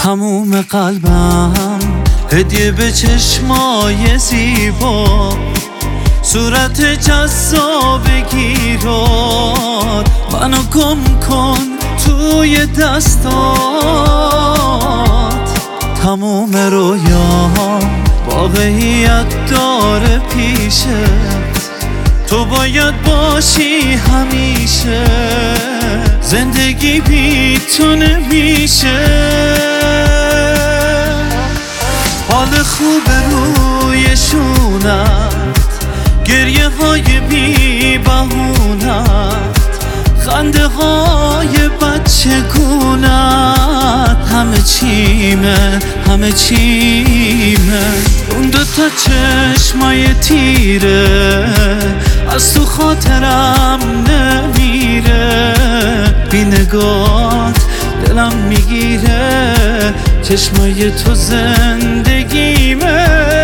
تموم قلبم هدیه به چشمای زیبا، صورت جذاب گیرات، منو گم کن توی دستات. تموم رویام واقعیت داره پیشت، تو باید باشی همیشه، زندگی بی تو نمیشه. حال خوب روی شونت، گریه های بی بهونت، خنده های بچگونت، همه چیمه همه چیمه. اون دوتا چشمای تیره از تو خاطرم نمیره، بی نگات دلم میگیره، چشمای تو زندگیمه.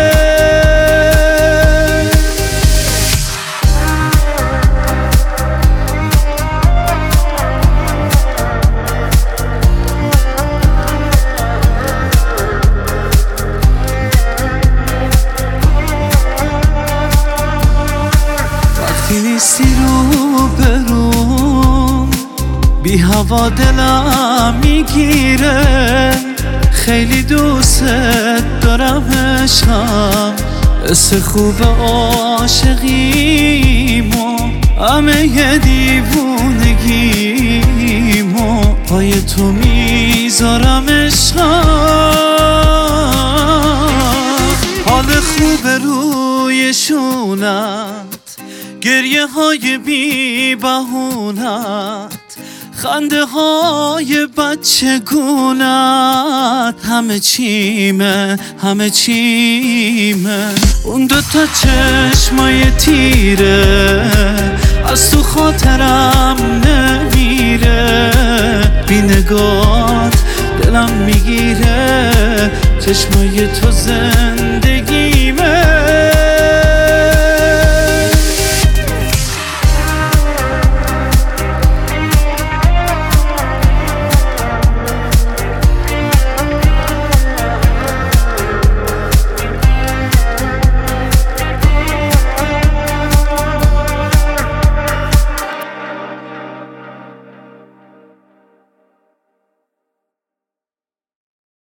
وقتی نیستی رو بروم، بی هوا دلم میگیره، خیلی دوست دارم عشقم، حس خوب عاشقیمو، همه دیوونگیمو پای تو میذارم عشقم. حال خوب روی شونت، گریه های بی بهونت، خنده های بچگونت، همه چیمه همه چیمه. اون دوتا چشمای تیره از تو خاطرم نمیره، بی نگات دلم میگیره، چشمای تو زندگی